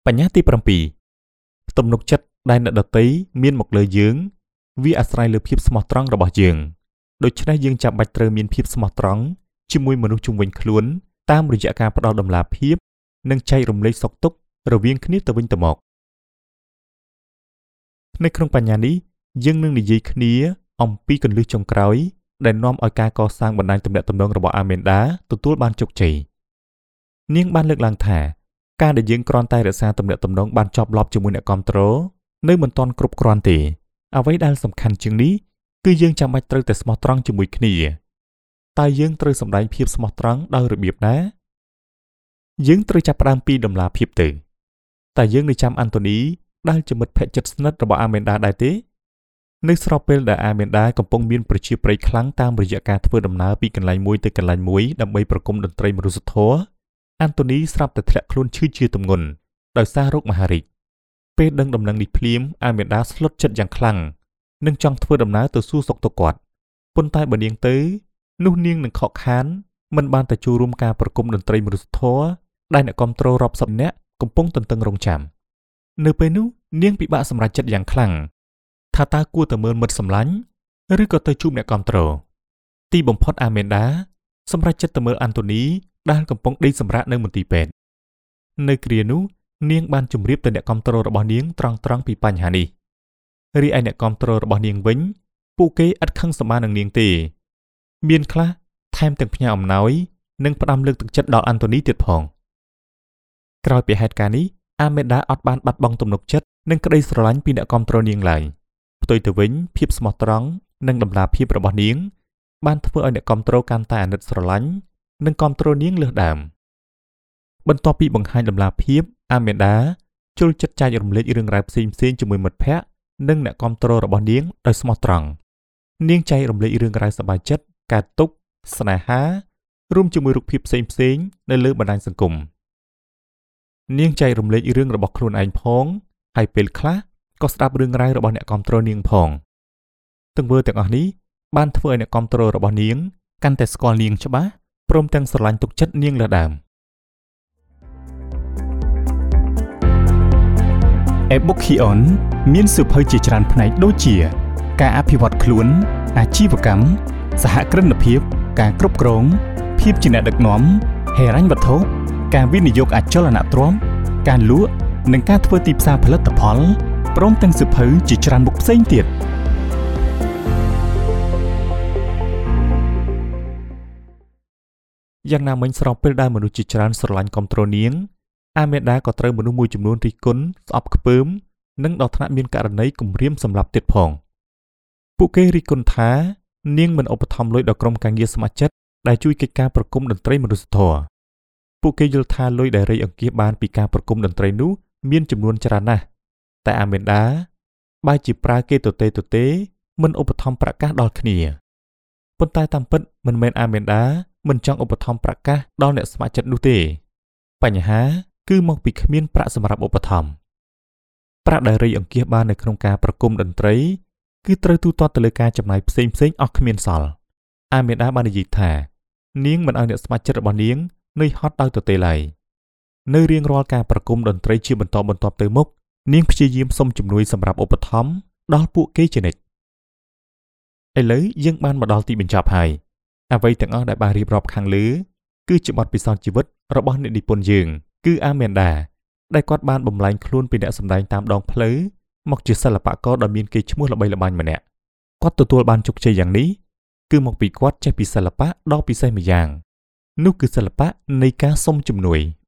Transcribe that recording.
បញ្ញត្តិទី7ទំនុកចិត្តដែលអ្នកដតីមានមកលើយើងវាអាស្រ័យលើភាពស្មោះត្រង់របស់យើងដូច្នេះយើងចាំបាច់ត្រូវមានភាពស្មោះត្រង់ជាមួយមនុស្សជុំវិញខ្លួនតាមរយៈការផ្ដល់តម្លាភាពនិងចែករំលែកសុខទុក្ខរវាងគ្នាទៅវិញទៅមកនៅក្នុងបញ្ញត្តិនេះយើងនឹងនិយាយគ្នាអំពីគន្លឹះចុងក្រោយដែលនាំឲ្យការកសាងបណ្ដាញទំនាក់ទំនងរបស់អាមែនដាទទួលបានជោគជ័យនាងបានលើកឡើងថាការដែលយើងគ្រាន់តែរក្សាទំនាក់ទំនងបានចប់ឡប់ជាមួយអ្នកគាំទ្រនៅមិនទាន់គ្រប់គ្រាន់ទេអ្វីដែលសំខាន់ជាងនេះគឺយើងចាំបាច់ត្រូវតែស្មោះត្រង់ជាមួយគ្នាតើយើងត្រូវសម្ដែងភាពស្មោះត្រង់ដោយរបៀបណាយើងត្រូវចាប់ផ្ដើមពីតម្លាភាពទៅតើយើងនៅចាំអាន់តូនីដែលជាមិត្តភក្តិជិតស្និទ្ធរបស់អាមែនដាដែរទេនៅស្របពេលដែលអាមែនដាកំពុងមានប្រជាប្រិយខ្លាំងតាមរយៈការធ្វើដំណើរពីកន្លែងមួយទៅកន្លែងមួយដើម្បីប្រគំតន្ត្រីមនុស្សធម៌អាន់តូនីស្រាប់តែធ្លាក់ខ្លួនឈឺជាទម្ងន់ដោយសាររោគមហារីកពេលដឹងដំណឹងនេះភ្លាមអាមែនដាស្លុតចិត្តយ៉ាងខ្លាំងនិងចង់ធ្វើដំណើរទៅសួរសុខទុក្ខគាត់ប៉ុន្តែបើនាងទៅនោះនាងនឹងខកខានមិនបានទៅចូលរួមការប្រគំតន្ត្រីមនុស្សធម៌ដែលអ្នកគាំទ្ររាប់សិបនាក់កំពុងទន្ទឹងរង់ចាំនៅពេលនោះនាងពិបាកសម្រេចចិត្តយ៉ាងខ្លាំងថាតើគួរទៅមើលមិត្តសម្លាញ់ឬក៏ទៅជួបអ្នកគាំទ្រទីបំផុតអាមែនដាសម្រេចចិត្តទៅមើលអាន់តូនីដែលកំពុងដេកសម្រាកនៅមន្ទីរពេទ្យនៅគ្រានោះនាងបានជម្រាបទៅអ្នកគាំទ្ររបស់នាងត្រង់ពីបញ្ហានេះរីឯអ្នកគាំទ្ររបស់នាងវិញពួកគេឥតខឹងសម្បានឹងនាងទេមានខ្លះថែមទាំងផ្ញើអំណោយនិងផ្ដាំលើកទឹកចិត្តដល់អាន់តូនីទៀតផងក្រោយពីហេតុការណ៍នេះអាមែនដាអត់បានបាត់បង់ទំនុកចិត្តនិងក្តីស្រឡាញ់ពីអ្នកគាំទ្រនាងឡើយផ្ទុយទៅវិញភាពស្មោះត្រង់និងតម្លាភាពរបស់នាងបានធ្វើឲ្យអ្នកគាំទ្រកាន់តែអាណិតស្រឡាញ់និងគាំទ្រនាងលើសដើមបន្ទាប់ពីបង្ហាញតម្លាភាពអាមែនដាចូលចិត្តចែករំលែករឿងរ៉ាវផ្សេងៗជាមួយមិត្តភ័ក្តិនិងអ្នកគាំទ្ររបស់នាងដោយស្មោះត្រង់នាងចែករំលែករឿងរ៉ាវសប្បាយចិត្តកើតទុក្ខស្នេហារួមជាមួយរូបភាពផ្សេងៗនៅលើបណ្ដាញសង្គមនាងចែករំលែករឿងរបស់ខ្លួនឯងផងហើយពេលខ្លះក៏ស្ដាប់រឿងរ៉ាវរបស់អ្នកគាំទ្រនាងផងទង្វើទាំងអស់នេះបានធ្វើឲ្យអ្នកគាំទ្ររបស់នាងកាន់តែស្គាល់នាងច្បាស់ព្រមទាំងស្រឡាញ់ទុកចិត្តនាងលើសដើម Ebookion មានសៀវភៅជាច្រើនផ្នែកដូចជាការអភិវឌ្ឍខ្លួនអាជីវកម្មសហគ្រិនភាពការគ្រប់គ្រងភាពជាអ្នកដឹកនាំហិរញ្ញវត្ថុការវិនិយោគអចលនទ្រព្យការលក់និងការធ្វើទីផ្សារផលិតផលព្រមទាំងសៀវភៅជាច្រើនមុខផ្សេងទៀតយ៉ាងណាមិញស្របពេលដែលមនុស្សជាច្រើនស្រឡាញ់គាំទ្រនាងអាមែនដាក៏ត្រូវមនុស្សមួយចំនួនរិះគន់ស្អប់ខ្ពើមនិងដល់ថ្នាក់មានករណីគំរាមសម្លាប់ទៀតផងពួកគេរិះគន់ថានាងមិនឧបត្ថម្ភលុយដល់ក្រុមការងារស្ម័គ្រចិត្តដែលជួយកិច្ចការប្រគំតន្ត្រីមនុស្សធម៌ពួកគេយល់ថាលុយដែលរៃអង្គាសបានពីការប្រគំតន្ត្រីនោះមានចំនួនច្រើនណាស់តែអាមែនដាបែរជាប្រើគេទទេមិនឧបត្ថម្ភប្រកាសដល់គ្នាប៉ុន្តែតាមពិតមិនមែនអាមែនដាមិនចង់ឧបត្ថម្ភប្រកាសដល់អ្នកស្ម័គ្រចិត្តនោះទេបញ្ហាគឺមកពីគ្មានប្រាក់សម្រាប់ឧបត្ថម្ភប្រាក់ដែលរៃអង្គាសបាននៅក្នុងការប្រគំតន្ត្រីគឺត្រូវទូទាត់ទៅលើការចំណាយផ្សេងអស់គ្មានសល់អាមែនដាបាននិយាយថានាងមិនឲ្យអ្នកស្ម័គ្រចិត្តរបស់នាងនឿយហត់ដោយទទេឡើយនៅរៀងរាល់ការប្រគំតន្ត្រីជាបន្តបន្ទាប់ទៅមុខនាងព្យាយាមសុំជំនួយសម្រាប់ឧបត្ថម្ភដល់ពួកគេជានិច្ចឥឡូវយើងបានមកដល់ទីបញ្ចប់ហើយអ្វីទាំងអស់ដែលបានរៀបរាប់ខាងលើគឺជាបទពិសោធន៍ជីវិតរបស់អ្នកនិពន្ធយើងគឺអាមែនដាដែលគាត់បានបំលែងខ្លួនពីអ្នកសម្ដែងតាមដងផ្លូវមកជាសិល្បករដ៏មានកេរ្តិ៍ឈ្មោះល្បីល្បាញម្នាក់គាត់ទទួលបានជោគជ័យយ៉ាងនេះគឺមកពីគាត់ចេះពីសិល្បៈដ៏ពិសេសម្យ៉ាងនោះគឺសិល្បៈនៃការសុំជំនួយ